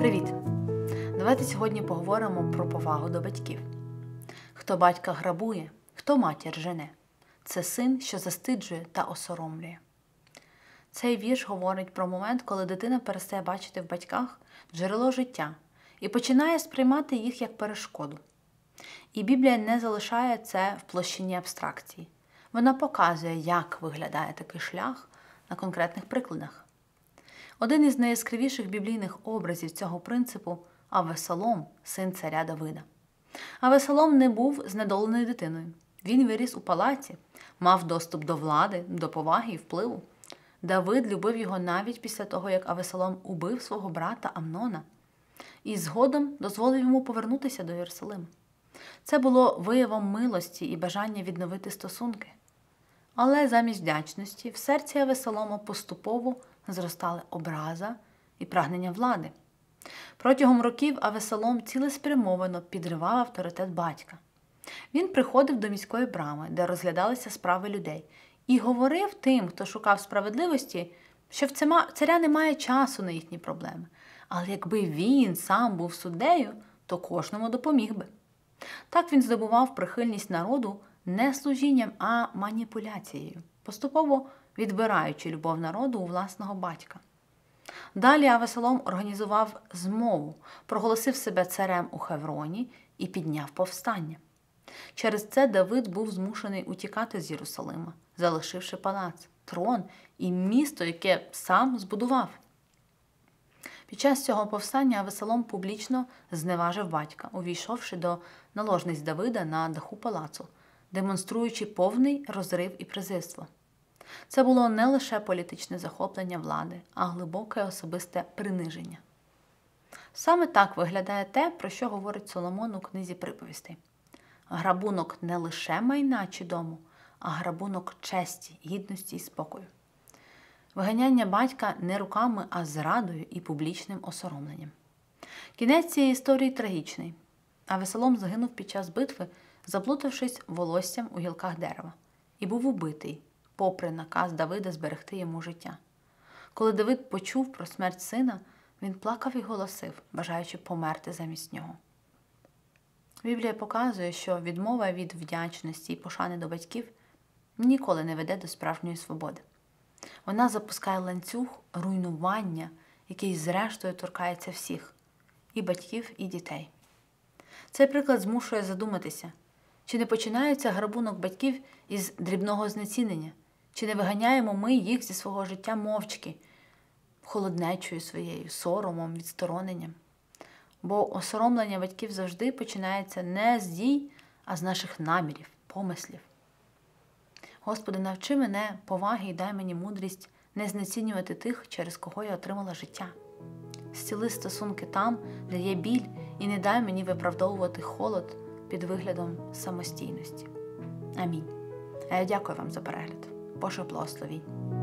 Привіт! Давайте сьогодні поговоримо про повагу до батьків. Хто батька грабує, хто матір жене – це син, що застиджує та осоромлює. Цей вірш говорить про момент, коли дитина перестає бачити в батьках джерело життя і починає сприймати їх як перешкоду. І Біблія не залишає це в площині абстракції. Вона показує, як виглядає такий шлях на конкретних прикладах. Один із найяскравіших біблійних образів цього принципу – Авесолом, син царя Давида. Авесолом не був знедоленою дитиною. Він виріс у палаці, мав доступ до влади, до поваги і впливу. Давид любив його навіть після того, як Авесолом убив свого брата Амнона. І згодом дозволив йому повернутися до Єрусалиму. Це було виявом милості і бажання відновити стосунки. Але замість вдячності в серці Авесолома поступово зростали образа і прагнення влади. Протягом років Авесолом цілеспрямовано підривав авторитет батька. Він приходив до міської брами, де розглядалися справи людей, і говорив тим, хто шукав справедливості, що в царя немає часу на їхні проблеми. Але якби він сам був суддею, то кожному допоміг би. Так він здобував прихильність народу не служінням, а маніпуляцією, поступово відбираючи любов народу у власного батька. Далі Авесолом організував змову, проголосив себе царем у Хевроні і підняв повстання. Через це Давид був змушений утікати з Єрусалима, залишивши палац, трон і місто, яке сам збудував. Під час цього повстання Авесолом публічно зневажив батька, увійшовши до наложниць Давида на даху палацу, демонструючи повний розрив і презирство. Це було не лише політичне захоплення влади, а глибоке особисте приниження. Саме так виглядає те, про що говорить Соломон у книзі «Приповістей». Грабунок не лише майна чи дому, а грабунок честі, гідності і спокою. Виганяння батька не руками, а зрадою і публічним осоромленням. Кінець цієї історії трагічний. Авесолом загинув під час битви, заплутавшись волоссям у гілках дерева, і був убитий, попри наказ Давида зберегти йому життя. Коли Давид почув про смерть сина, він плакав і голосив, бажаючи померти замість нього. Біблія показує, що відмова від вдячності і пошани до батьків ніколи не веде до справжньої свободи. Вона запускає ланцюг руйнування, який зрештою торкається всіх – і батьків, і дітей. Цей приклад змушує задуматися, чи не починається грабунок батьків із дрібного знецінення, чи не виганяємо ми їх зі свого життя мовчки, холоднечою своєю, соромом, відстороненням. Бо осоромлення батьків завжди починається не з дій, а з наших намірів, помислів. Господи, навчи мене поваги і дай мені мудрість не знецінювати тих, через кого я отримала життя. Зціли стосунки там, де є біль, і не дай мені виправдовувати холод під виглядом самостійності. Амінь. А я дякую вам за перегляд. Боже благословінь.